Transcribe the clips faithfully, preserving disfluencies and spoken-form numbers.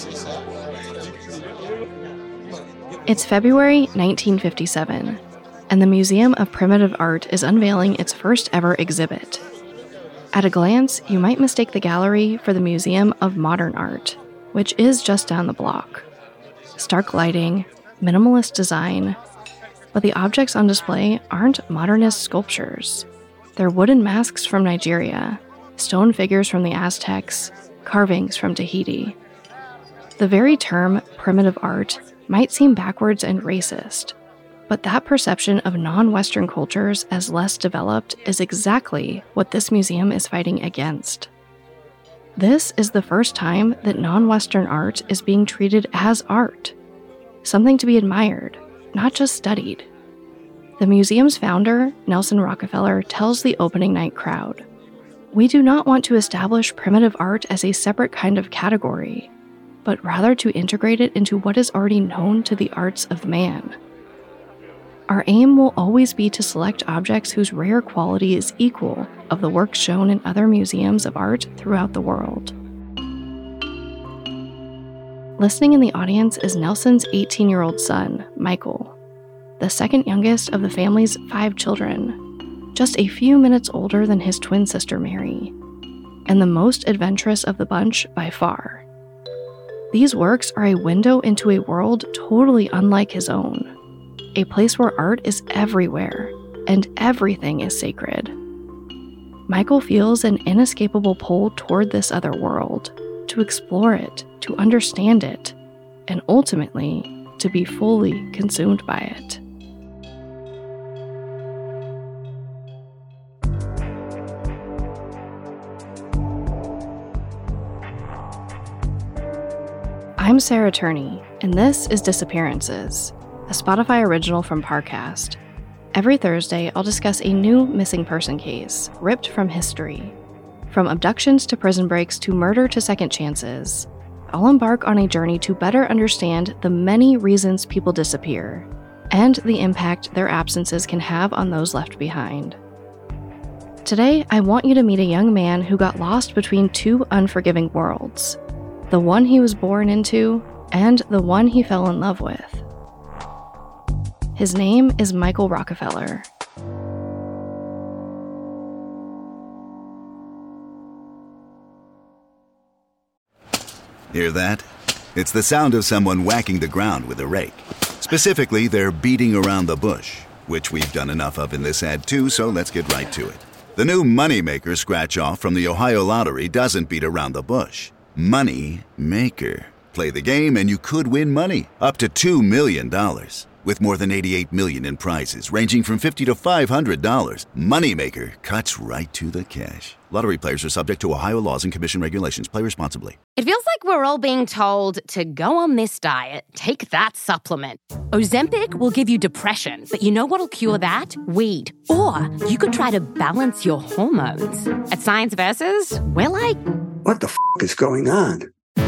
It's February nineteen fifty-seven, and the Museum of Primitive Art is unveiling its first ever exhibit. At a glance, you might mistake the gallery for the Museum of Modern Art, which is just down the block. Stark lighting, minimalist design, but the objects on display aren't modernist sculptures. They're wooden masks from Nigeria, stone figures from the Aztecs, carvings from Tahiti. The very term primitive art might seem backwards and racist, but that perception of non-Western cultures as less developed is exactly what this museum is fighting against. This is the first time that non-Western art is being treated as art, something to be admired, not just studied. The museum's founder, Nelson Rockefeller, tells the opening night crowd, "We do not want to establish primitive art as a separate kind of category, but rather to integrate it into what is already known to the arts of man. Our aim will always be to select objects whose rare quality is equal of the works shown in other museums of art throughout the world." Listening in the audience is Nelson's eighteen-year-old son, Michael, the second youngest of the family's five children, just a few minutes older than his twin sister Mary, and the most adventurous of the bunch by far. These works are a window into a world totally unlike his own, a place where art is everywhere and everything is sacred. Michael feels an inescapable pull toward this other world, to explore it, to understand it, and ultimately to be fully consumed by it. I'm Sarah Turney, and this is Disappearances, a Spotify original from Parcast. Every Thursday, I'll discuss a new missing person case, ripped from history. From abductions to prison breaks to murder to second chances, I'll embark on a journey to better understand the many reasons people disappear, and the impact their absences can have on those left behind. Today, I want you to meet a young man who got lost between two unforgiving worlds, the one he was born into and the one he fell in love with. His name is Michael Rockefeller. Hear that? It's the sound of someone whacking the ground with a rake. Specifically, they're beating around the bush, which we've done enough of in this ad too, so let's get right to it. The new Moneymaker scratch-off from the Ohio Lottery doesn't beat around the bush. Money Maker. Play the game and you could win money, up to two million dollars. With more than eighty-eight million dollars in prizes, ranging from fifty dollars to five hundred dollars. Moneymaker cuts right to the cash. Lottery players are subject to Ohio laws and commission regulations. Play responsibly. It feels like we're all being told to go on this diet, take that supplement. Ozempic will give you depression, but you know what'll cure that? Weed. Or you could try to balance your hormones. At Science Versus, we're like... What the f*** is going on?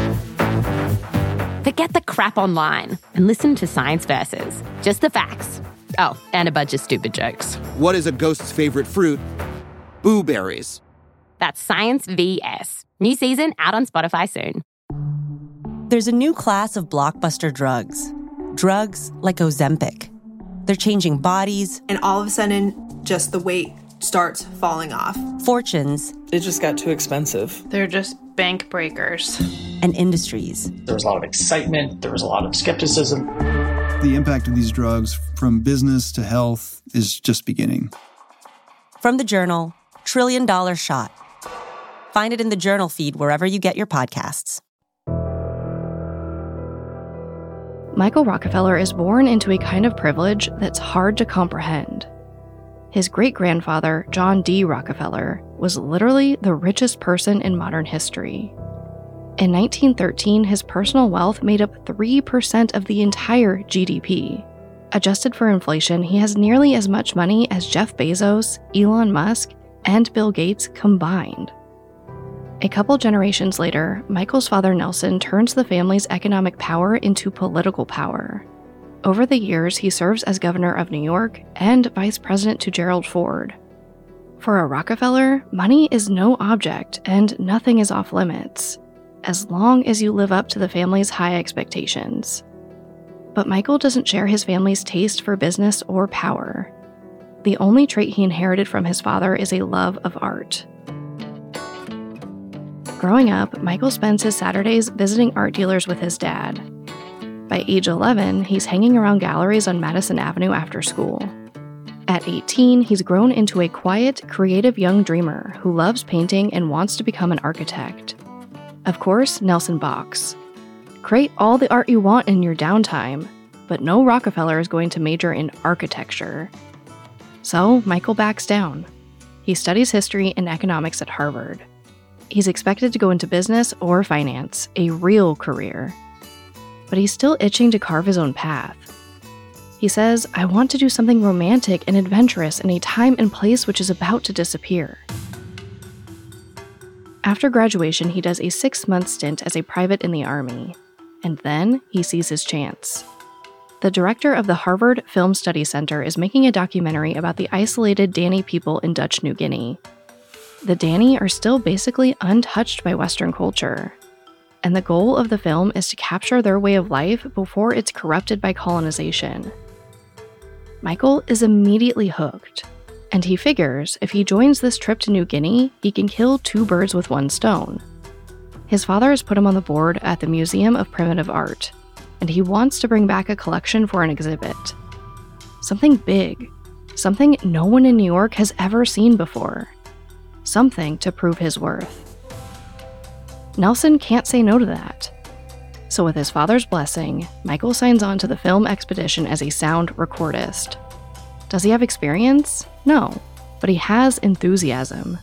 Forget the crap online and listen to Science Versus. Just the facts. Oh, and a bunch of stupid jokes. What is a ghost's favorite fruit? Blueberries. That's Science V S. New season out on Spotify soon. There's a new class of blockbuster drugs. Drugs like Ozempic. They're changing bodies. And all of a sudden, just the weight starts falling off. Fortunes. It just got too expensive. They're just bank breakers. And industries. There was a lot of excitement. There was a lot of skepticism. The impact of these drugs from business to health is just beginning. From the Journal, Trillion Dollar Shot. Find it in the Journal feed wherever you get your podcasts. Michael Rockefeller is born into a kind of privilege that's hard to comprehend. His great-grandfather, John D. Rockefeller, was literally the richest person in modern history. In nineteen thirteen, his personal wealth made up three percent of the entire G D P. Adjusted for inflation, he has nearly as much money as Jeff Bezos, Elon Musk, and Bill Gates combined. A couple generations later, Michael's father Nelson turns the family's economic power into political power. Over the years, he serves as governor of New York and vice president to Gerald Ford. For a Rockefeller, money is no object and nothing is off limits. as long as you live up to the family's high expectations. But Michael doesn't share his family's taste for business or power. The only trait he inherited from his father is a love of art. Growing up, Michael spends his Saturdays visiting art dealers with his dad. By age eleven, he's hanging around galleries on Madison Avenue after school. At eighteen, he's grown into a quiet, creative young dreamer who loves painting and wants to become an architect. Of course, Nelson balks. Create all the art you want in your downtime, but no Rockefeller is going to major in architecture. So, Michael backs down. He studies history and economics at Harvard. He's expected to go into business or finance, a real career. But he's still itching to carve his own path. He says, "I want to do something romantic and adventurous in a time and place which is about to disappear." After graduation, he does a six-month stint as a private in the Army, and then he sees his chance. The director of the Harvard Film Study Center is making a documentary about the isolated Dani people in Dutch New Guinea. The Dani are still basically untouched by Western culture, and the goal of the film is to capture their way of life before it's corrupted by colonization. Michael is immediately hooked, and he figures if he joins this trip to New Guinea, he can kill two birds with one stone. His father has put him on the board at the Museum of Primitive Art, and he wants to bring back a collection for an exhibit. Something big, something no one in New York has ever seen before. Something to prove his worth. Nelson can't say no to that. So with his father's blessing, Michael signs on to the film expedition as a sound recordist. Does he have experience? No, but he has enthusiasm.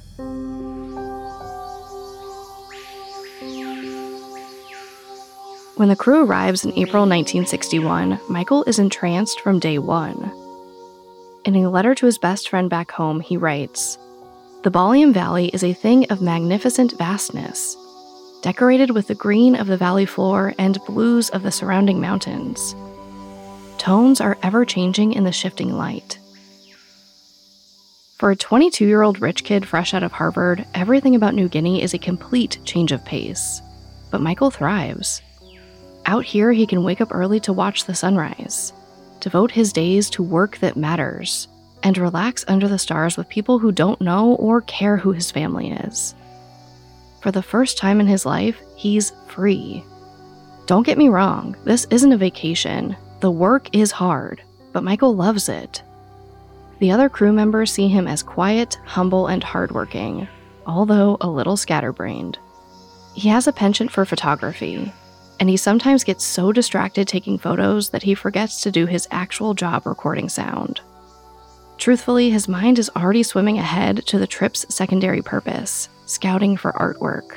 When the crew arrives in April nineteen sixty-one, Michael is entranced from day one. In a letter to his best friend back home, he writes, "The Baliem Valley is a thing of magnificent vastness, decorated with the green of the valley floor and blues of the surrounding mountains. Tones are ever-changing in the shifting light." For a twenty-two-year-old rich kid fresh out of Harvard, everything about New Guinea is a complete change of pace. But Michael thrives. Out here, he can wake up early to watch the sunrise, devote his days to work that matters, and relax under the stars with people who don't know or care who his family is. For the first time in his life, he's free. Don't get me wrong, this isn't a vacation. The work is hard, but Michael loves it. The other crew members see him as quiet, humble, and hardworking, although a little scatterbrained. He has a penchant for photography, and he sometimes gets so distracted taking photos that he forgets to do his actual job recording sound. Truthfully, his mind is already swimming ahead to the trip's secondary purpose, scouting for artwork.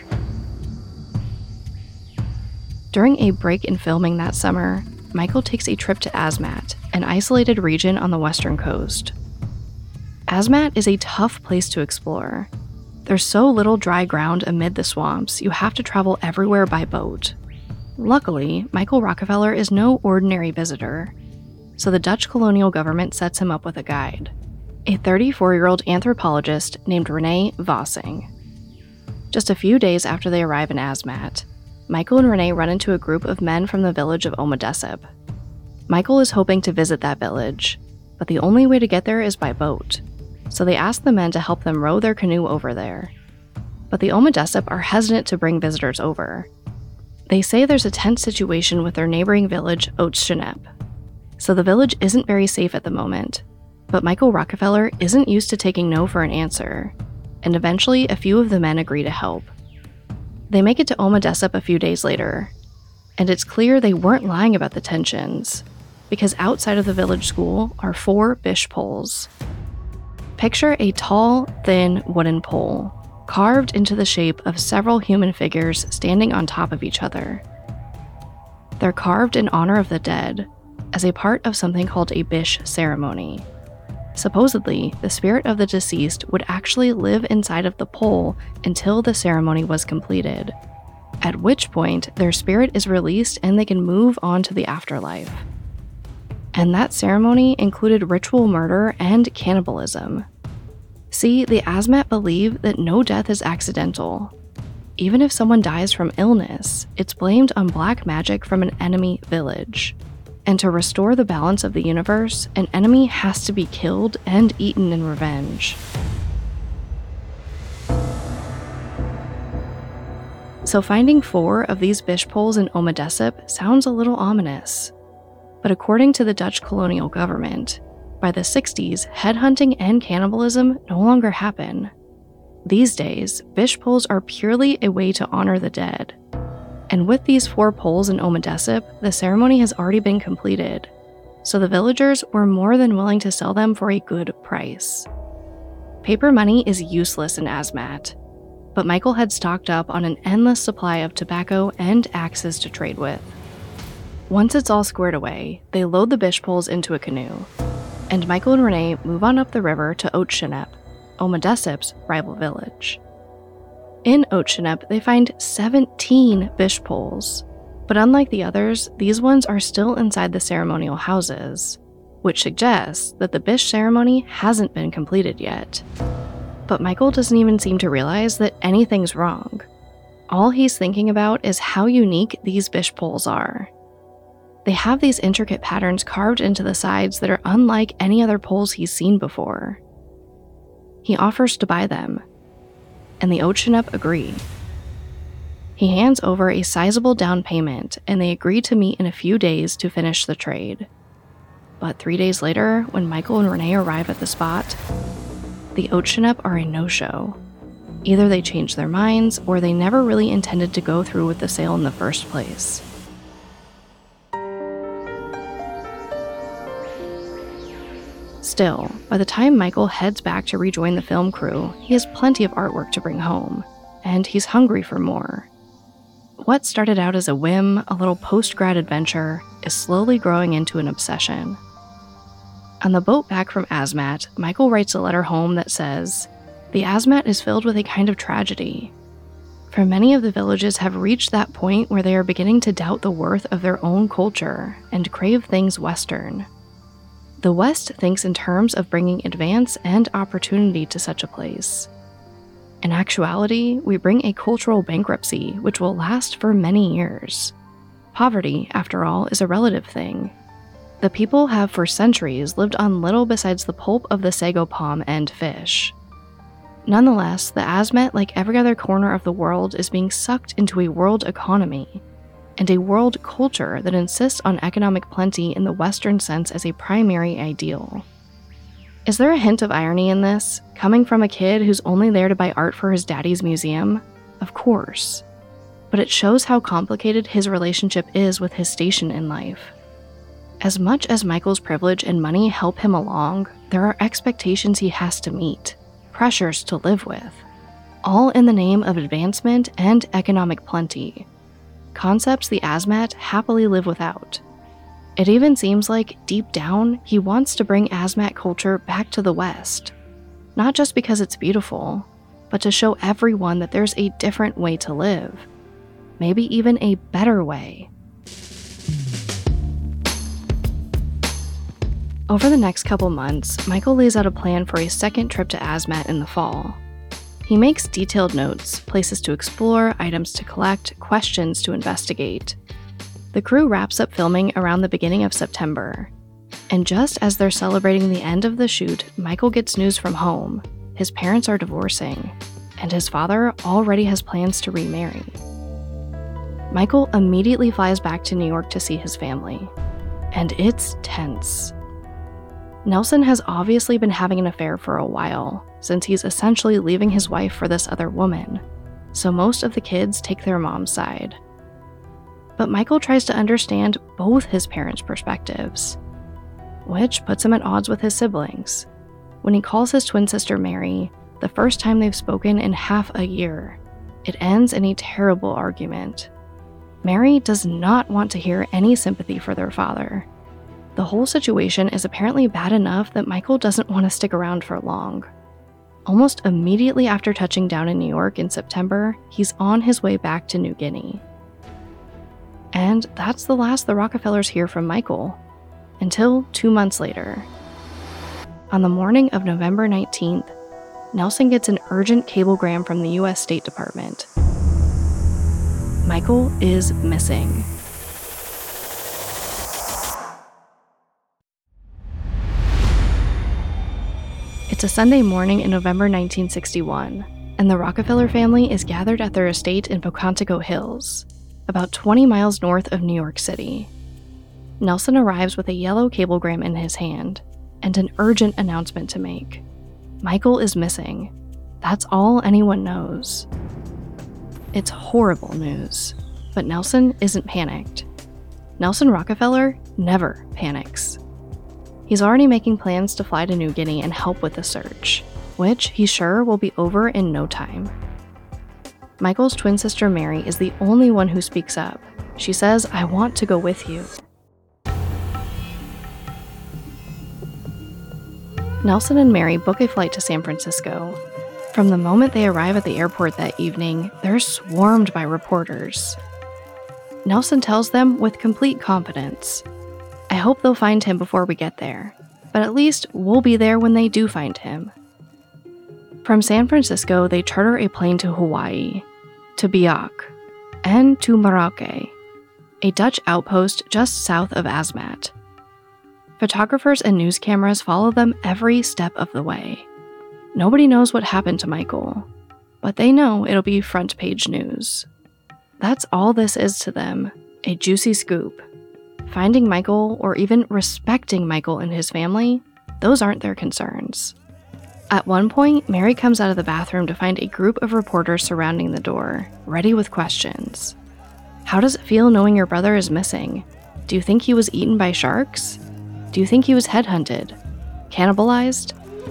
During a break in filming that summer, Michael takes a trip to Asmat, an isolated region on the western coast. Asmat is a tough place to explore. There's so little dry ground amid the swamps, you have to travel everywhere by boat. Luckily, Michael Rockefeller is no ordinary visitor, so the Dutch colonial government sets him up with a guide, a thirty-four-year-old anthropologist named Renee Vossing. Just a few days after they arrive in Asmat, Michael and Renee run into a group of men from the village of Omadesep. Michael is hoping to visit that village, but the only way to get there is by boat, so they ask the men to help them row their canoe over there. But the Omadesep are hesitant to bring visitors over. They say there's a tense situation with their neighboring village, Oudtshoorn, so the village isn't very safe at the moment. But Michael Rockefeller isn't used to taking no for an answer, and eventually a few of the men agree to help. They make it to Omadesep a few days later, and it's clear they weren't lying about the tensions, because outside of the village school are four bish poles. Picture a tall, thin wooden pole, carved into the shape of several human figures standing on top of each other. They're carved in honor of the dead, as a part of something called a bish ceremony. Supposedly, the spirit of the deceased would actually live inside of the pole until the ceremony was completed, at which point their spirit is released and they can move on to the afterlife. And that ceremony included ritual murder and cannibalism. See, the Asmat believe that no death is accidental. even if someone dies from illness, it's blamed on black magic from an enemy village. And to restore the balance of the universe, an enemy has to be killed and eaten in revenge. So finding four of these bish poles in Omadesip sounds a little ominous. But according to the Dutch colonial government, by the sixties, headhunting and cannibalism no longer happen. These days, bish poles are purely a way to honor the dead. And with these four poles in Omadesip, the ceremony has already been completed, so the villagers were more than willing to sell them for a good price. Paper money is useless in Azmat, but Michael had stocked up on an endless supply of tobacco and axes to trade with. Once it's all squared away, they load the bish poles into a canoe, and Michael and Renee move on up the river to Otshinep, Omadesip's rival village. In Otshinep, they find seventeen bish poles, but unlike the others, these ones are still inside the ceremonial houses, which suggests that the bish ceremony hasn't been completed yet. But Michael doesn't even seem to realize that anything's wrong. All he's thinking about is how unique these bish poles are. They have these intricate patterns carved into the sides that are unlike any other poles he's seen before. He offers to buy them, and the Otshinep agree. He hands over a sizable down payment, and they agree to meet in a few days to finish the trade. But three days later, when Michael and Renee arrive at the spot, the Otshinep are a no-show. Either they changed their minds, or they never really intended to go through with the sale in the first place. Still, by the time Michael heads back to rejoin the film crew, he has plenty of artwork to bring home, and he's hungry for more. What started out as a whim, a little post-grad adventure, is slowly growing into an obsession. On the boat back from Azmat, Michael writes a letter home that says, "The Azmat is filled with a kind of tragedy. For many of the villages have reached that point where they are beginning to doubt the worth of their own culture and crave things Western. The West thinks in terms of bringing advance and opportunity to such a place. In actuality, we bring a cultural bankruptcy which will last for many years. Poverty, after all, is a relative thing. The people have for centuries lived on little besides the pulp of the sago palm and fish. Nonetheless, the Azmat, like every other corner of the world, is being sucked into a world economy, and a world culture that insists on economic plenty in the Western sense as a primary ideal." Is there a hint of irony in this, coming from a kid who's only there to buy art for his daddy's museum? Of course. But it shows how complicated his relationship is with his station in life. As much as Michael's privilege and money help him along, there are expectations he has to meet, pressures to live with, all in the name of advancement and economic plenty. Concepts the Azmat happily live without. It even seems like, deep down, he wants to bring Azmat culture back to the West. Not just because it's beautiful, but to show everyone that there's a different way to live. Maybe even a better way. Over the next couple months, Michael lays out a plan for a second trip to Azmat in the fall. He makes detailed notes, places to explore, items to collect, questions to investigate. The crew wraps up filming around the beginning of September. And just as they're celebrating the end of the shoot, Michael gets news from home. His parents are divorcing, and his father already has plans to remarry. Michael immediately flies back to New York to see his family. And it's tense. Nelson has obviously been having an affair for a while, since he's essentially leaving his wife for this other woman, so most of the kids take their mom's side. But Michael tries to understand both his parents' perspectives, which puts him at odds with his siblings. When he calls his twin sister Mary, the first time they've spoken in half a year, it ends in a terrible argument. Mary does not want to hear any sympathy for their father. The whole situation is apparently bad enough that Michael doesn't want to stick around for long. Almost immediately after touching down in New York in September, he's on his way back to New Guinea. And that's the last the Rockefellers hear from Michael, until two months later. On the morning of November nineteenth, Nelson gets an urgent cablegram from the U S State Department. Michael is missing. It's a Sunday morning in November nineteen sixty-one, and the Rockefeller family is gathered at their estate in Pocantico Hills, about twenty miles north of New York City. Nelson arrives with a yellow cablegram in his hand and an urgent announcement to make. Michael is missing. That's all anyone knows. It's horrible news, but Nelson isn't panicked. Nelson Rockefeller never panics. He's already making plans to fly to New Guinea and help with the search, which he's sure will be over in no time. Michael's twin sister Mary is the only one who speaks up. She says, "I want to go with you." Nelson and Mary book a flight to San Francisco. From the moment they arrive at the airport that evening, they're swarmed by reporters. Nelson tells them with complete confidence, "I hope they'll find him before we get there, but at least we'll be there when they do find him." From San Francisco, they charter a plane to Hawaii, to Biak, and to Merauke, a Dutch outpost just south of Asmat. Photographers and news cameras follow them every step of the way. Nobody knows what happened to Michael, but they know it'll be front page news. That's all this is to them, a juicy scoop. Finding Michael, or even respecting Michael and his family, those aren't their concerns. At one point, Mary comes out of the bathroom to find a group of reporters surrounding the door, ready with questions. How does it feel knowing your brother is missing? Do you think he was eaten by sharks? Do you think he was headhunted? Cannibalized?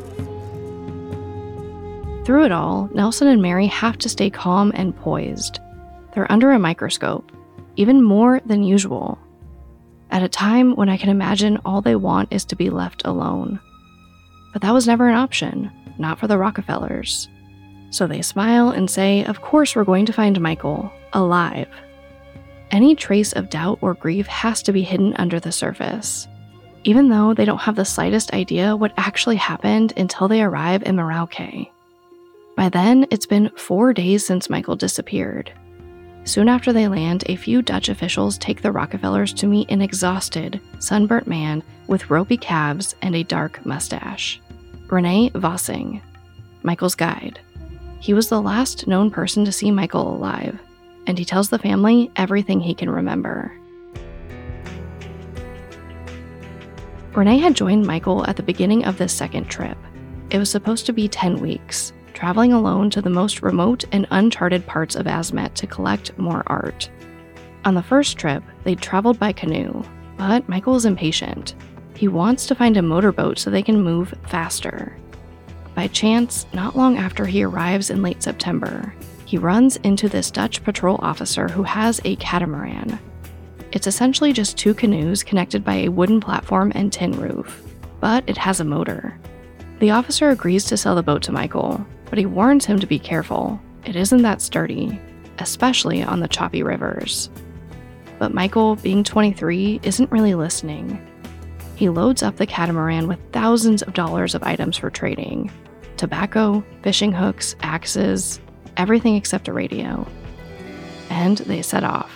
Through it all, Nelson and Mary have to stay calm and poised. They're under a microscope, even more than usual. At a time when I can imagine all they want is to be left alone. But that was never an option, not for the Rockefellers. So they smile and say, "Of course we're going to find Michael, alive." Any trace of doubt or grief has to be hidden under the surface, even though they don't have the slightest idea what actually happened until they arrive in Merauke. By then, it's been four days since Michael disappeared. Soon after they land, a few Dutch officials take the Rockefellers to meet an exhausted, sunburnt man with ropey calves and a dark mustache. Rene Vossing, Michael's guide. He was the last known person to see Michael alive, and he tells the family everything he can remember. Rene had joined Michael at the beginning of this second trip. It was supposed to be ten weeks, traveling alone to the most remote and uncharted parts of Asmat to collect more art. On the first trip, they'd traveled by canoe, but Michael is impatient. He wants to find a motorboat so they can move faster. By chance, not long after he arrives in late September, he runs into this Dutch patrol officer who has a catamaran. It's essentially just two canoes connected by a wooden platform and tin roof, but it has a motor. The officer agrees to sell the boat to Michael, but he warns him to be careful. It isn't that sturdy, especially on the choppy rivers. But Michael, being twenty-three, isn't really listening. He loads up the catamaran with thousands of dollars of items for trading. Tobacco, fishing hooks, axes, everything except a radio. And they set off.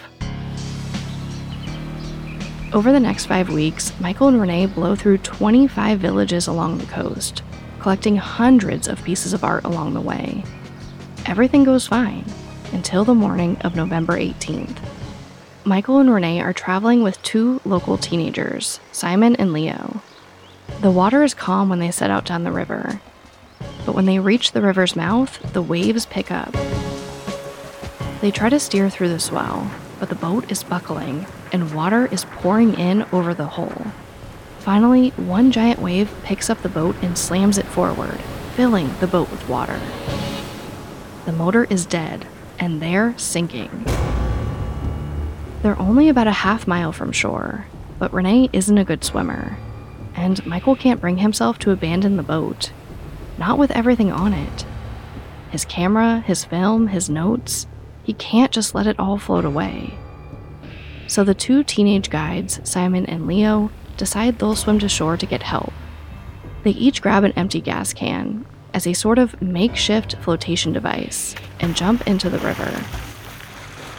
Over the next five weeks, Michael and Rene blow through twenty-five villages along the coast, collecting hundreds of pieces of art along the way. Everything goes fine, until the morning of November eighteenth. Michael and Rene are traveling with two local teenagers, Simon and Leo. The water is calm when they set out down the river, but when they reach the river's mouth, the waves pick up. They try to steer through the swell, but the boat is buckling, and water is pouring in over the hull. Finally, one giant wave picks up the boat and slams it forward, filling the boat with water. The motor is dead, and they're sinking. They're only about a half mile from shore, but Rene isn't a good swimmer, and Michael can't bring himself to abandon the boat, not with everything on it. His camera, his film, his notes, he can't just let it all float away. So the two teenage guides, Simon and Leo, decide they'll swim to shore to get help. They each grab an empty gas can as a sort of makeshift flotation device and jump into the river.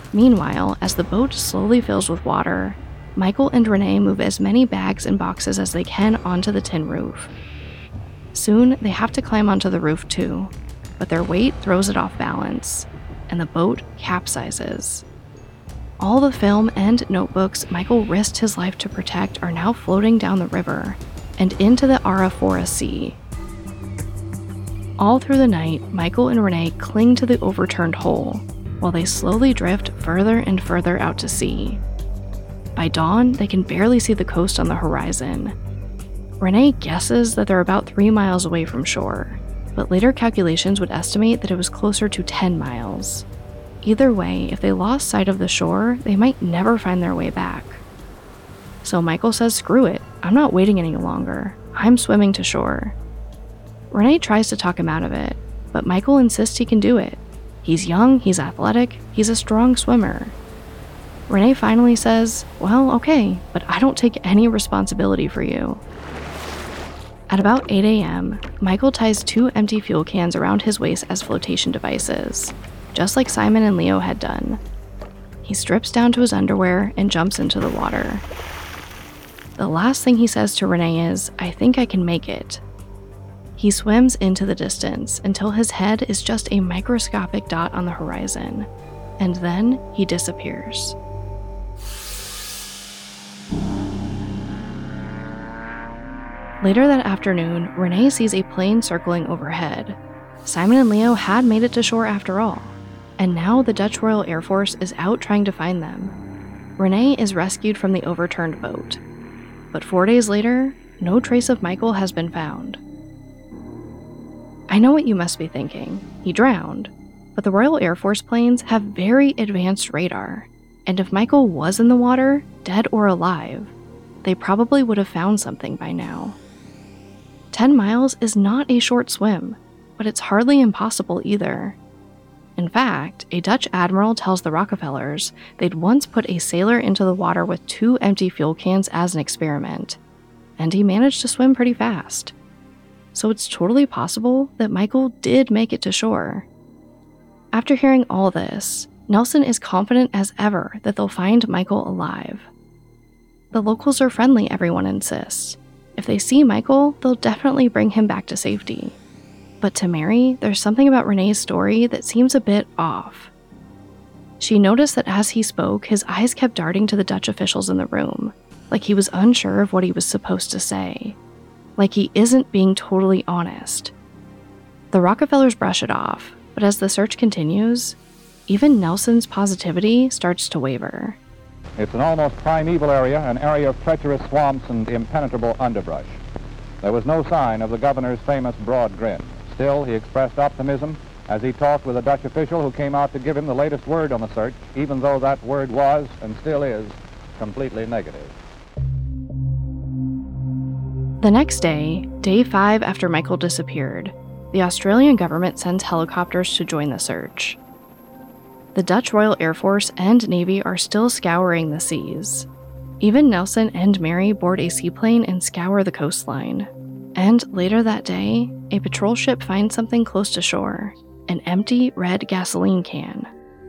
Meanwhile, as the boat slowly fills with water, Michael and Renee move as many bags and boxes as they can onto the tin roof. Soon, they have to climb onto the roof too, but their weight throws it off balance, and the boat capsizes. All the film and notebooks Michael risked his life to protect are now floating down the river and into the Arafura Sea. All through the night, Michael and Renee cling to the overturned hull, while they slowly drift further and further out to sea. By dawn, they can barely see the coast on the horizon. Renee guesses that they're about three miles away from shore, but later calculations would estimate that it was closer to ten miles. Either way, if they lost sight of the shore, they might never find their way back. So Michael says, screw it, I'm not waiting any longer. I'm swimming to shore. Renee tries to talk him out of it, but Michael insists he can do it. He's young, he's athletic, he's a strong swimmer. Renee finally says, well, okay, but I don't take any responsibility for you. At about eight a.m., Michael ties two empty fuel cans around his waist as flotation devices, just like Simon and Leo had done. He strips down to his underwear and jumps into the water. The last thing he says to Renee is, I think I can make it. He swims into the distance until his head is just a microscopic dot on the horizon, and then he disappears. Later that afternoon, Renee sees a plane circling overhead. Simon and Leo had made it to shore after all, and now the Dutch Royal Air Force is out trying to find them. Renee is rescued from the overturned boat, but four days later, no trace of Michael has been found. I know what you must be thinking. He drowned, but the Royal Air Force planes have very advanced radar, and if Michael was in the water, dead or alive, they probably would have found something by now. Ten miles is not a short swim, but it's hardly impossible either. In fact, a Dutch admiral tells the Rockefellers they'd once put a sailor into the water with two empty fuel cans as an experiment, and he managed to swim pretty fast. So it's totally possible that Michael did make it to shore. After hearing all this, Nelson is confident as ever that they'll find Michael alive. The locals are friendly, everyone insists. If they see Michael, they'll definitely bring him back to safety. But to Mary, there's something about Renee's story that seems a bit off. She noticed that as he spoke, his eyes kept darting to the Dutch officials in the room, like he was unsure of what he was supposed to say. Like he isn't being totally honest. The Rockefellers brush it off, but as the search continues, even Nelson's positivity starts to waver. It's an almost primeval area, an area of treacherous swamps and impenetrable underbrush. There was no sign of the governor's famous broad grin. Still, he expressed optimism as he talked with a Dutch official who came out to give him the latest word on the search, even though that word was, and still is, completely negative. The next day, day five after Michael disappeared, the Australian government sends helicopters to join the search. The Dutch Royal Air Force and Navy are still scouring the seas. Even Nelson and Mary board a seaplane and scour the coastline. And later that day, a patrol ship finds something close to shore, an empty red gasoline can.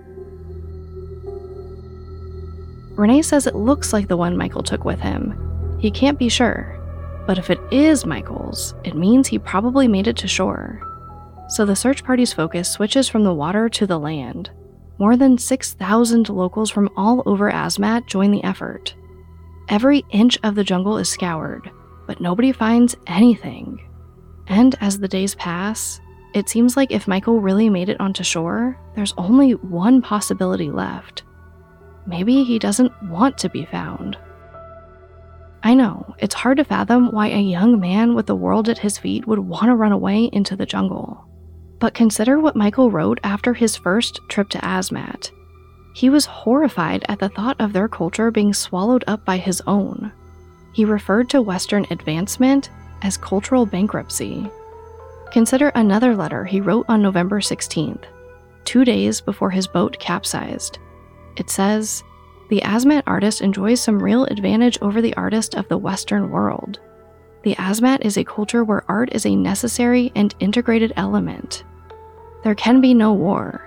Renee says it looks like the one Michael took with him. He can't be sure, but if it is Michael's, it means he probably made it to shore. So the search party's focus switches from the water to the land. More than six thousand locals from all over Asmat join the effort. Every inch of the jungle is scoured, but nobody finds anything. And as the days pass, it seems like if Michael really made it onto shore, there's only one possibility left. Maybe he doesn't want to be found. I know, it's hard to fathom why a young man with the world at his feet would want to run away into the jungle. But consider what Michael wrote after his first trip to Asmat. He was horrified at the thought of their culture being swallowed up by his own. He referred to Western advancement as cultural bankruptcy. Consider another letter he wrote on November sixteenth, two days before his boat capsized. It says, "The Asmat artist enjoys some real advantage over the artist of the Western world. The Asmat is a culture where art is a necessary and integrated element. There can be no war,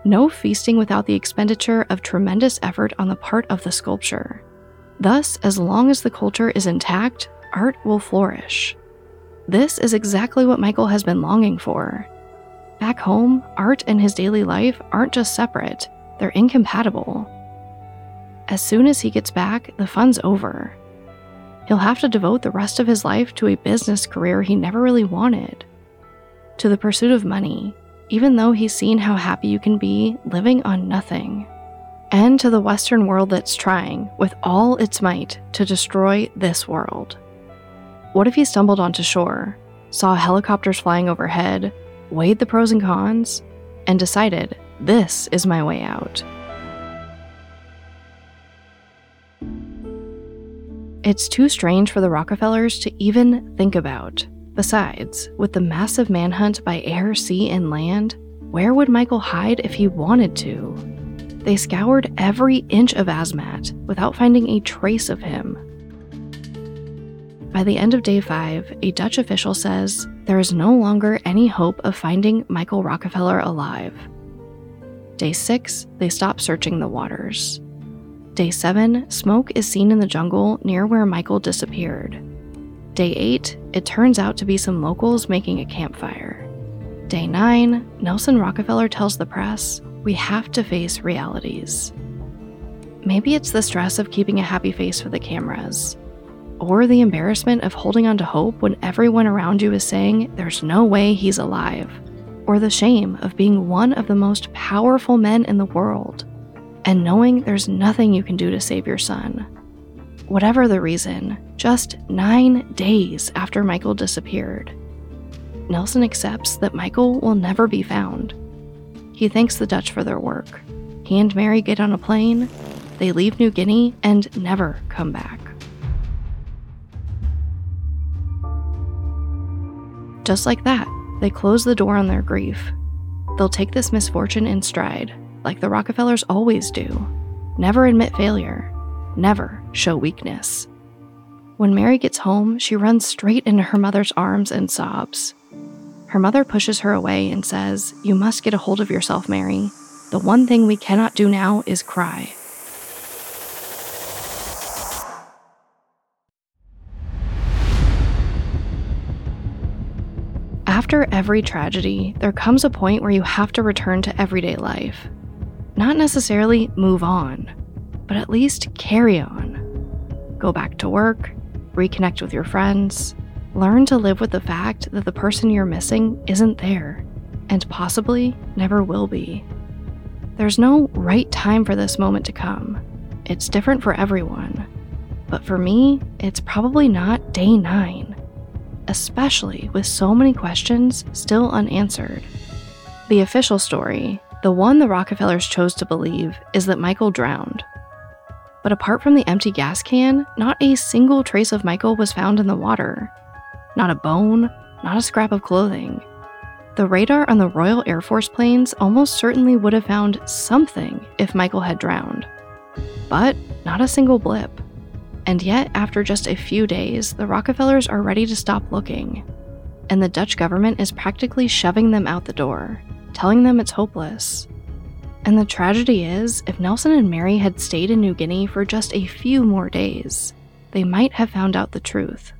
no feasting without the expenditure of tremendous effort on the part of the sculpture. Thus, as long as the culture is intact, art will flourish. This is exactly what Michael has been longing for. Back home, art and his daily life aren't just separate, they're incompatible. As soon as he gets back, the fun's over. He'll have to devote the rest of his life to a business career he never really wanted. To the pursuit of money, even though he's seen how happy you can be living on nothing. And to the Western world that's trying, with all its might, to destroy this world. What if he stumbled onto shore, saw helicopters flying overhead, weighed the pros and cons, and decided, this is my way out? It's too strange for the Rockefellers to even think about. Besides, with the massive manhunt by air, sea, and land, where would Michael hide if he wanted to? They scoured every inch of Azmat without finding a trace of him. By the end of day five, a Dutch official says there is no longer any hope of finding Michael Rockefeller alive. Day six, they stop searching the waters. Day seven, smoke is seen in the jungle near where Michael disappeared. Day eight, it turns out to be some locals making a campfire. Day nine, Nelson Rockefeller tells the press, we have to face realities. Maybe it's the stress of keeping a happy face for the cameras, or the embarrassment of holding on to hope when everyone around you is saying there's no way he's alive, or the shame of being one of the most powerful men in the world, and knowing there's nothing you can do to save your son. Whatever the reason, just nine days after Michael disappeared, Nelson accepts that Michael will never be found. He thanks the Dutch for their work. He and Mary get on a plane, they leave New Guinea, and never come back. Just like that, they close the door on their grief. They'll take this misfortune in stride, like the Rockefellers always do. Never admit failure. Never show weakness. When Mary gets home, she runs straight into her mother's arms and sobs. Her mother pushes her away and says, "You must get a hold of yourself, Mary. The one thing we cannot do now is cry." After every tragedy, there comes a point where you have to return to everyday life. Not necessarily move on, but at least carry on. Go back to work, reconnect with your friends, learn to live with the fact that the person you're missing isn't there, and possibly never will be. There's no right time for this moment to come. It's different for everyone. But for me, it's probably not day nine, especially with so many questions still unanswered. The official story, the one the Rockefellers chose to believe, is that Michael drowned. But apart from the empty gas can, not a single trace of Michael was found in the water. Not a bone, not a scrap of clothing. The radar on the Royal Air Force planes almost certainly would have found something if Michael had drowned. But not a single blip. And yet, after just a few days, the Rockefellers are ready to stop looking. And the Dutch government is practically shoving them out the door, telling them it's hopeless. And the tragedy is, if Nelson and Mary had stayed in New Guinea for just a few more days, they might have found out the truth.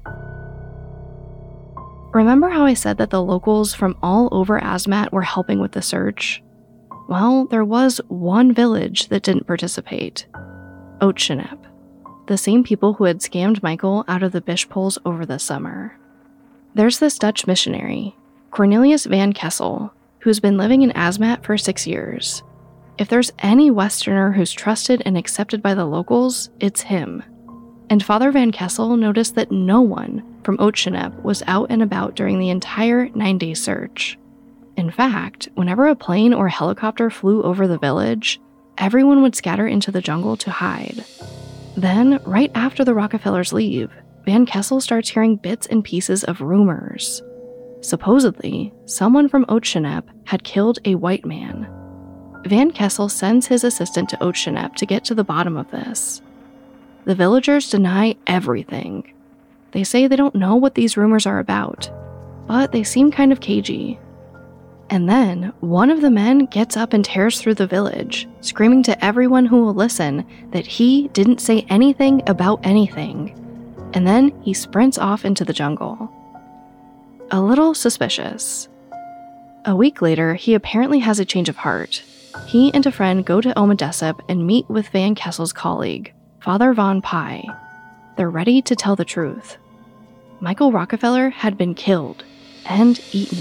Remember how I said that the locals from all over Azmat were helping with the search? Well, there was one village that didn't participate. Oudtshoorn. The same people who had scammed Michael out of the Bishpoles over the summer. There's this Dutch missionary, Cornelius van Kessel, who's been living in Azmat for six years. If there's any Westerner who's trusted and accepted by the locals, it's him. And Father Van Kessel noticed that no one from Oudtshoorn was out and about during the entire nine-day search. In fact, whenever a plane or helicopter flew over the village, everyone would scatter into the jungle to hide. Then, right after the Rockefellers leave, Van Kessel starts hearing bits and pieces of rumors. Supposedly, someone from Oudtshoorn had killed a white man. Van Kessel sends his assistant to Oudtshoorn to get to the bottom of this. The villagers deny everything. They say they don't know what these rumors are about, but they seem kind of cagey. And then one of the men gets up and tears through the village, screaming to everyone who will listen that he didn't say anything about anything. And then he sprints off into the jungle. A little suspicious. A week later, he apparently has a change of heart. He and a friend go to Omedessop and meet with Van Kessel's colleague, Father Von Pye. They're ready to tell the truth. Michael Rockefeller had been killed and eaten.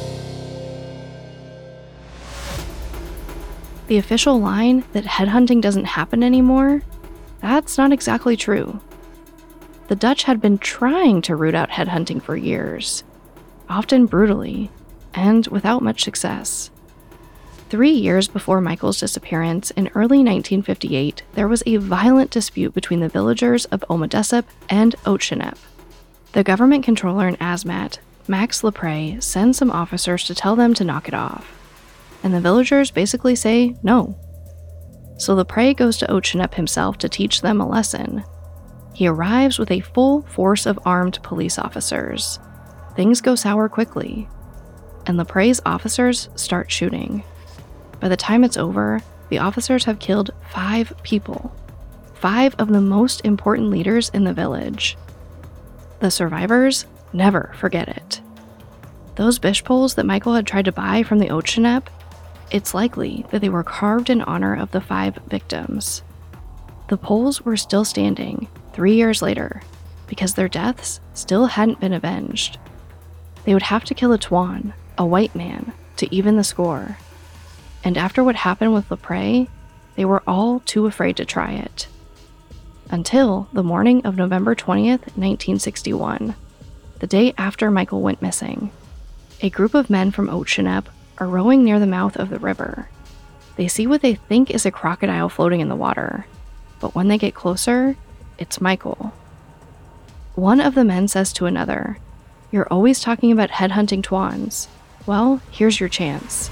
The official line that headhunting doesn't happen anymore, that's not exactly true. The Dutch had been trying to root out headhunting for years, often brutally, and without much success. Three years before Michael's disappearance, in early nineteen fifty-eight, there was a violent dispute between the villagers of Omedessop and Oudtshoorn. The government controller in Asmat, Max Lepre, sends some officers to tell them to knock it off. And the villagers basically say no. So Lepre goes to Oudtshoorn himself to teach them a lesson. He arrives with a full force of armed police officers. Things go sour quickly, and Lepre's officers start shooting. By the time it's over, the officers have killed five people, five of the most important leaders in the village. The survivors never forget it. Those bish poles that Michael had tried to buy from the Oudtshoorn, it's likely that they were carved in honor of the five victims. The poles were still standing three years later because their deaths still hadn't been avenged. They would have to kill a Tuan, a white man, to even the score. And after what happened with Lepre, they were all too afraid to try it. Until the morning of November twentieth, nineteen sixty-one, the day after Michael went missing. A group of men from Oudtshoorn are rowing near the mouth of the river. They see what they think is a crocodile floating in the water, but when they get closer, it's Michael. One of the men says to another, "You're always talking about headhunting Tuans. Well, here's your chance."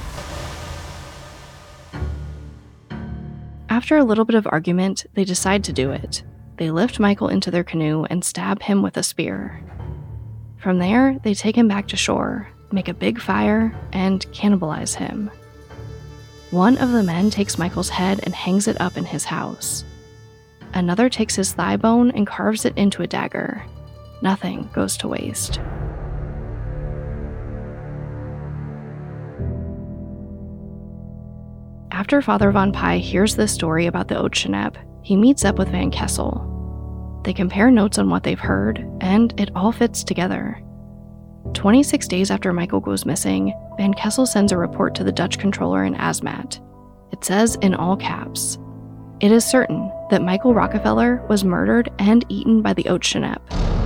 After a little bit of argument, they decide to do it. They lift Michael into their canoe and stab him with a spear. From there, they take him back to shore, make a big fire, and cannibalize him. One of the men takes Michael's head and hangs it up in his house. Another takes his thigh bone and carves it into a dagger. Nothing goes to waste. After Father Von Pye hears this story about the Oudtshoorn, he meets up with Van Kessel. They compare notes on what they've heard, and it all fits together. twenty-six days after Michael goes missing, Van Kessel sends a report to the Dutch controller in Asmat. It says in all caps, "It is certain that Michael Rockefeller was murdered and eaten by the Oudtshoorn."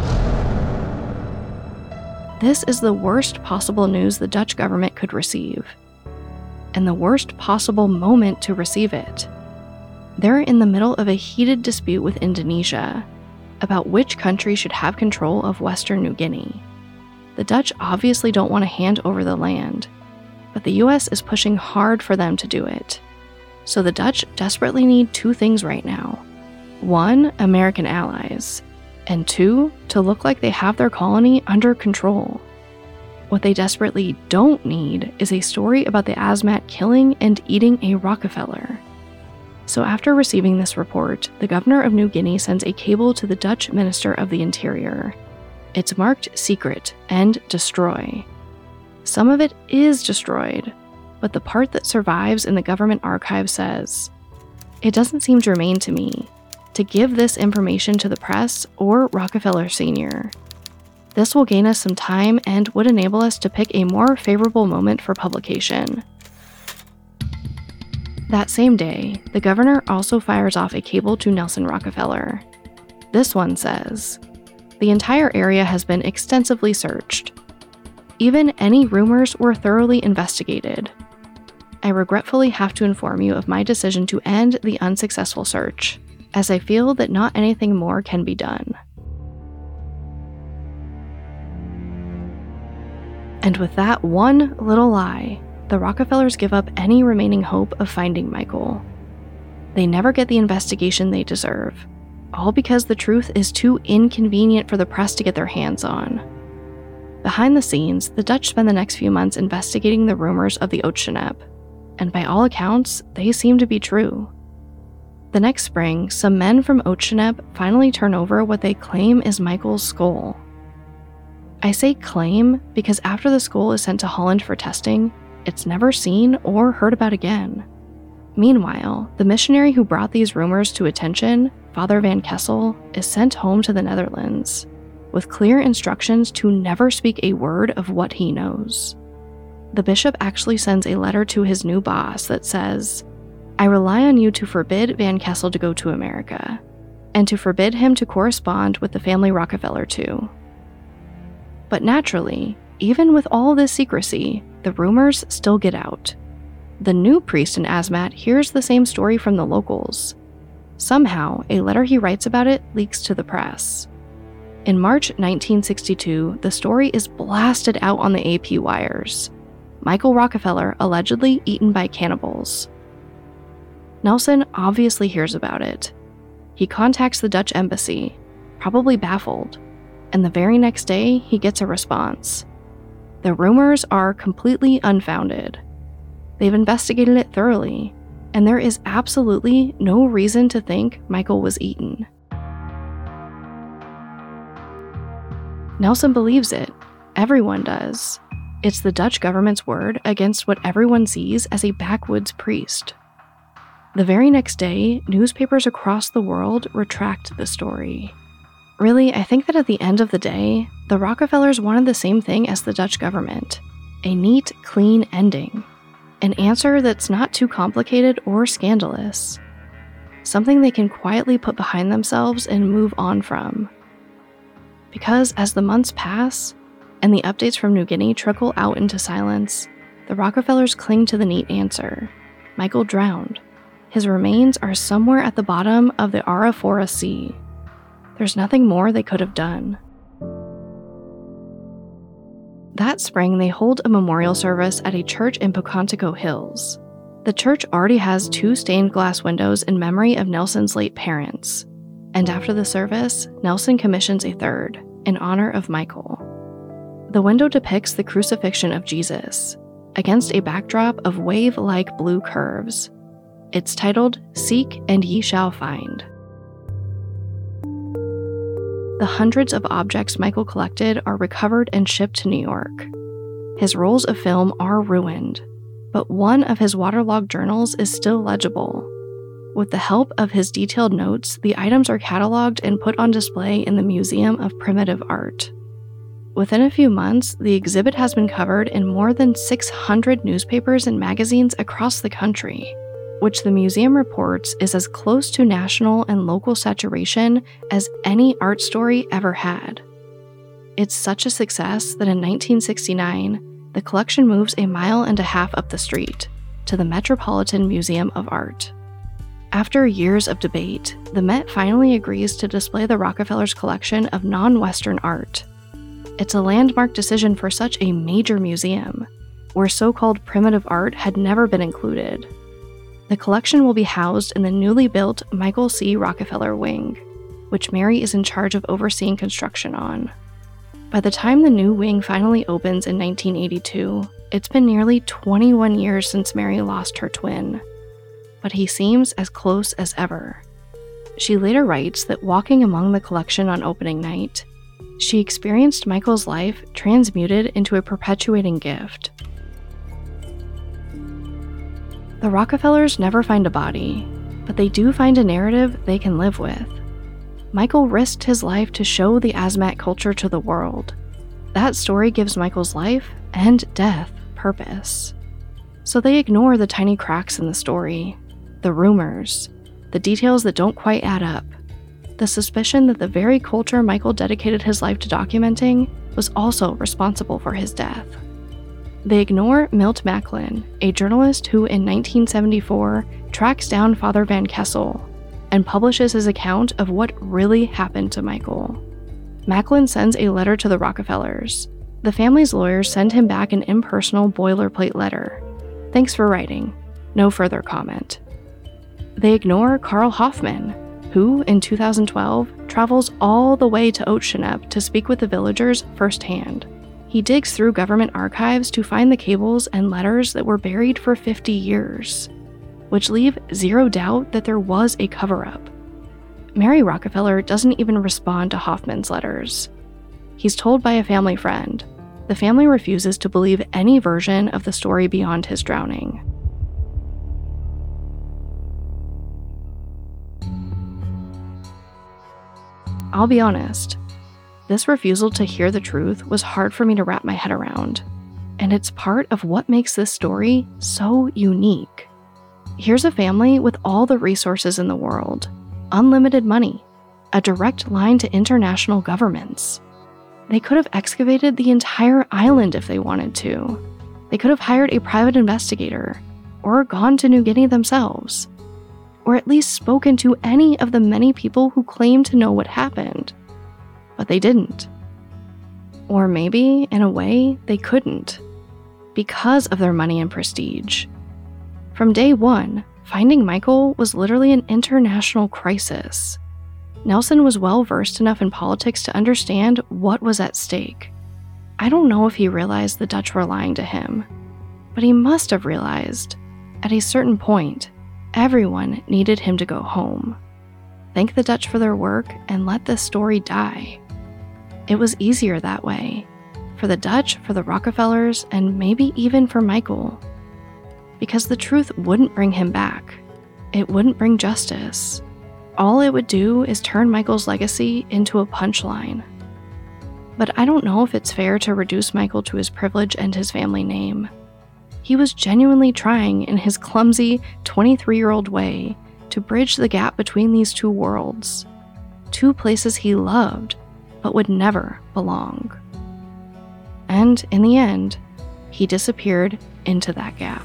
This is the worst possible news the Dutch government could receive, and the worst possible moment to receive it. They're in the middle of a heated dispute with Indonesia about which country should have control of Western New Guinea. The Dutch obviously don't want to hand over the land, but the U S is pushing hard for them to do it. So the Dutch desperately need two things right now. One, American allies, and two, to look like they have their colony under control. What they desperately don't need is a story about the Asmat killing and eating a Rockefeller. So after receiving this report, the governor of New Guinea sends a cable to the Dutch Minister of the Interior. It's marked secret and destroy. Some of it is destroyed, but the part that survives in the government archive says, "It doesn't seem germane to me to give this information to the press or Rockefeller Senior This will gain us some time and would enable us to pick a more favorable moment for publication." That same day, the governor also fires off a cable to Nelson Rockefeller. This one says, "The entire area has been extensively searched. Even any rumors were thoroughly investigated. I regretfully have to inform you of my decision to end the unsuccessful search, as I feel that not anything more can be done." And with that one little lie, the Rockefellers give up any remaining hope of finding Michael. They never get the investigation they deserve, all because the truth is too inconvenient for the press to get their hands on. Behind the scenes, the Dutch spend the next few months investigating the rumors of the Oudtshoorn, and by all accounts, they seem to be true. The next spring, some men from Oudtshoorn finally turn over what they claim is Michael's skull. I say claim because after the skull is sent to Holland for testing, it's never seen or heard about again. Meanwhile, the missionary who brought these rumors to attention, Father Van Kessel, is sent home to the Netherlands, with clear instructions to never speak a word of what he knows. The bishop actually sends a letter to his new boss that says, "I rely on you to forbid Van Kessel to go to America, and to forbid him to correspond with the family Rockefeller too." But naturally, even with all this secrecy, the rumors still get out. The new priest in Asmat hears the same story from the locals. Somehow, a letter he writes about it leaks to the press. In March nineteen sixty-two, the story is blasted out on the A P wires. Michael Rockefeller allegedly eaten by cannibals. Nelson obviously hears about it. He contacts the Dutch embassy, probably baffled, and the very next day he gets a response. The rumors are completely unfounded. They've investigated it thoroughly, and there is absolutely no reason to think Michael was eaten. Nelson believes it. Everyone does. It's the Dutch government's word against what everyone sees as a backwoods priest. The very next day, newspapers across the world retract the story. Really, I think that at the end of the day, the Rockefellers wanted the same thing as the Dutch government: a neat, clean ending. An answer that's not too complicated or scandalous. Something they can quietly put behind themselves and move on from. Because as the months pass, and the updates from New Guinea trickle out into silence, the Rockefellers cling to the neat answer. Michael drowned. His remains are somewhere at the bottom of the Arafura Sea. There's nothing more they could have done. That spring, they hold a memorial service at a church in Pocantico Hills. The church already has two stained glass windows in memory of Nelson's late parents, and after the service, Nelson commissions a third, in honor of Michael. The window depicts the crucifixion of Jesus, against a backdrop of wave-like blue curves. It's titled, "Seek and Ye Shall Find." The hundreds of objects Michael collected are recovered and shipped to New York. His rolls of film are ruined, but one of his waterlogged journals is still legible. With the help of his detailed notes, the items are cataloged and put on display in the Museum of Primitive Art. Within a few months, the exhibit has been covered in more than six hundred newspapers and magazines across the country, which the museum reports is as close to national and local saturation as any art story ever had. It's such a success that in nineteen sixty-nine, the collection moves a mile and a half up the street to the Metropolitan Museum of Art. After years of debate, the Met finally agrees to display the Rockefellers' collection of non-Western art. It's a landmark decision for such a major museum, where so-called primitive art had never been included. The collection will be housed in the newly built Michael C. Rockefeller Wing, which Mary is in charge of overseeing construction on. By the time the new wing finally opens in nineteen eighty-two, it's been nearly twenty-one years since Mary lost her twin. But he seems as close as ever. She later writes that walking among the collection on opening night, she experienced Michael's life transmuted into a perpetuating gift. The Rockefellers never find a body, but they do find a narrative they can live with. Michael risked his life to show the Asmat culture to the world. That story gives Michael's life and death purpose. So they ignore the tiny cracks in the story, the rumors, the details that don't quite add up, the suspicion that the very culture Michael dedicated his life to documenting was also responsible for his death. They ignore Milt Macklin, a journalist who in nineteen seventy-four tracks down Father Van Kessel and publishes his account of what really happened to Michael. Macklin sends a letter to the Rockefellers. The family's lawyers send him back an impersonal boilerplate letter. "Thanks for writing. No further comment." They ignore Carl Hoffman, who, in two thousand twelve, travels all the way to Oudtshoorn to speak with the villagers firsthand. He digs through government archives to find the cables and letters that were buried for fifty years, which leave zero doubt that there was a cover-up. Mary Rockefeller doesn't even respond to Hoffman's letters. He's told by a family friend. The family refuses to believe any version of the story beyond his drowning. I'll be honest, this refusal to hear the truth was hard for me to wrap my head around, and it's part of what makes this story so unique. Here's a family with all the resources in the world, unlimited money, a direct line to international governments. They could have excavated the entire island if they wanted to. They could have hired a private investigator, or gone to New Guinea themselves, or at least spoken to any of the many people who claim to know what happened. But they didn't. Or maybe, in a way, they couldn't, because of their money and prestige. From day one, finding Michael was literally an international crisis. Nelson was well versed enough in politics to understand what was at stake. I don't know if he realized the Dutch were lying to him, but he must have realized, at a certain point, everyone needed him to go home. Thank the Dutch for their work and let this story die. It was easier that way, for the Dutch, for the Rockefellers, and maybe even for Michael. Because the truth wouldn't bring him back. It wouldn't bring justice. All it would do is turn Michael's legacy into a punchline. But I don't know if it's fair to reduce Michael to his privilege and his family name. He was genuinely trying in his clumsy, twenty-three-year-old way to bridge the gap between these two worlds, two places he loved but would never belong. And in the end, he disappeared into that gap.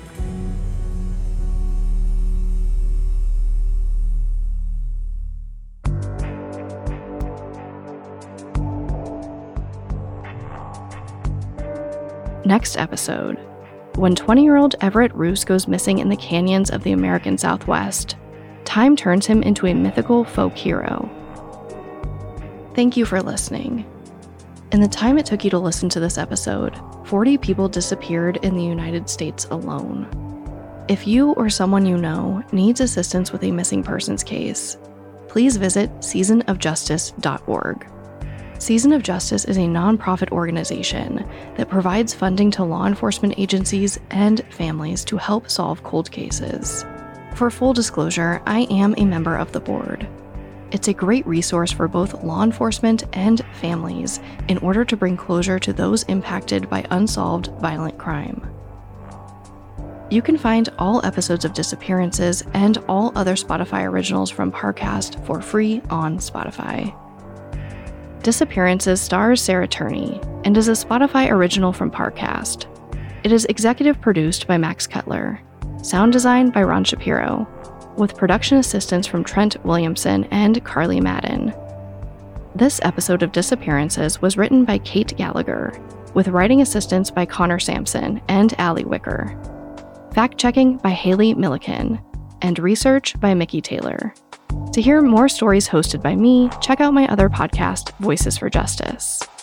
Next episode, when twenty-year-old Everett Roos goes missing in the canyons of the American Southwest, time turns him into a mythical folk hero. Thank you for listening. In the time it took you to listen to this episode, forty people disappeared in the United States alone. If you or someone you know needs assistance with a missing persons case, please visit season of justice dot org. Season of Justice is a nonprofit organization that provides funding to law enforcement agencies and families to help solve cold cases. For full disclosure, I am a member of the board. It's a great resource for both law enforcement and families in order to bring closure to those impacted by unsolved violent crime. You can find all episodes of Disappearances and all other Spotify originals from Parcast for free on Spotify. Disappearances stars Sarah Turney and is a Spotify original from Parcast. It is executive produced by Max Cutler, sound design by Ron Shapiro, with production assistance from Trent Williamson and Carly Madden. This episode of Disappearances was written by Kate Gallagher, with writing assistance by Connor Sampson and Allie Wicker. Fact-checking by Haley Milliken, and research by Mickey Taylor. To hear more stories hosted by me, check out my other podcast, Voices for Justice.